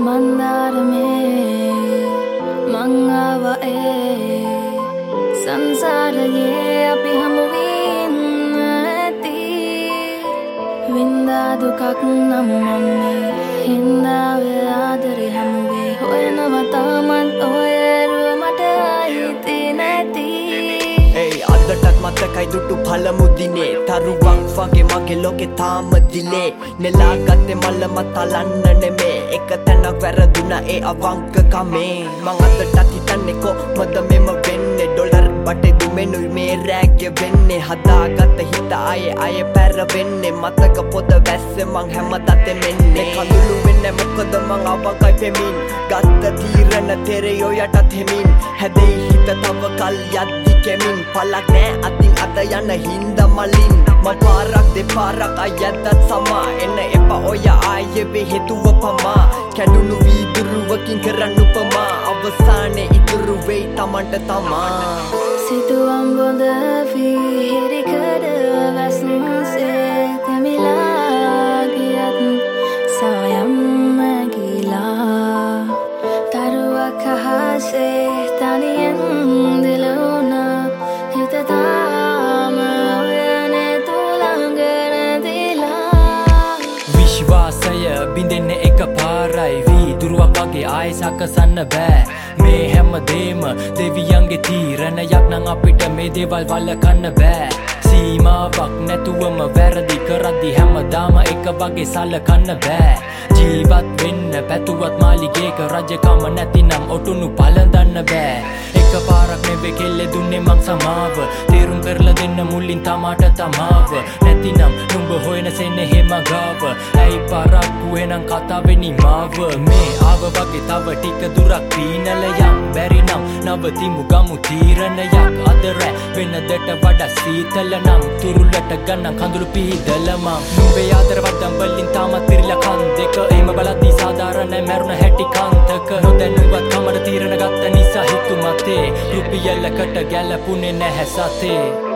मंदार में मंगावा संसार ये अभी हम विन्नती विंदा दुखक नम्मे हिंदा वे आदरे हम वे होए नवता मन होए रूमट आईती नती අදටත් මතකයි දුටු පළමු දිනේ තරුවක් වගේ මගේ ලෝකේ තාම දිලේ නෙලාගත්තේ මල්ල මතලන්න නෙමේ එක තැනක් වැරදුනා ඒ අවංකකමේ මං අදටත් හිතන්නේ කොහොමද මෙම වෙන්නේ ඩොලර් බටේ දුමෙනුයි මේ රෑග්ගේ වෙන්නේ හදාගත්ත හිත ආයේ පැරවෙන්නේ මතක පොද වැස්සේ මං හැමදාත් මෙන්නේ කඳුළු වෙන්නේ මොකද මං අවංකයි පෙමින් ගත්ත තීරණ තෙරයෝ යටත් හෙමින් හැදෙයි හිත තව කල් යද්දි කෙමින් පලක් නෑ අතින් අත යන හින්ද මලින් මල් පාරක් දෙපාරක් අයද්දත් සමා එන්න එපා ඔය ආයේ වේ හේතුව පමා කැඩුණු වීදුරුවකින් කරන්න උපමා අවසානයේ ඉතුරු වෙයි තමන්ට තමා සිතුවම් බොඳ විහිරිකඩ වැස්නුසේ තෙමිලා ගියත් සායම් මැගිලා තරුවක් අහසේ තනියෙන් දිලුණා හිත තාම ඔයනේ තුලංග නැතිලා විශ්වාසය බින්දෙන්නේ එක පාරයි වීදුරුවක් වගේ ආයෙ සකසන්න බෑ මේ හැමදේම දෙවියන්ගේ තීරණයක් නම් අපිට මේ දේවල් වළකන්න බෑ සීමාවක් නැතුවම වැරදි කරද්දි හැමදාම එක වගේ සලකන්න බෑ ජීවත් වෙන්න පැතුවත් මාලිගේක රජකම නැතිනම් ඔටුනු පළඳන්න බෑ එක පාරක් නෙවෙයි කෙල්ලේ දුන්නේ මං සමාව තේරුම් කරලා දෙන්න මුලින් තමාට තමාව නැතිනම් නුඹ හොයන සෙන්නේ හේමගාව ඇයි පාරක්කු වෙනං කතාවේ නිමාව මේ ආව වගේ තව ටික දුරක් පීනල යම් බැරි නම් නවතිමු ගමු තීරණයක් අද රැ වෙනදට වඩා සීතල නම් තුරුලට ගන්න කඳුළු පිහිදල මං නුඹේ ආදරවත් දම්බලින් තාමත් පිරিলা කන් දෙක එහෙම බලද්දි සාධාරණ මැරුණ හැටි කන්තක නොදැනුවත් කමර තීරණ ගත්ත නිසා හිතු මතේ රුපියලකට ගැලපුනේ නැහැ සතේ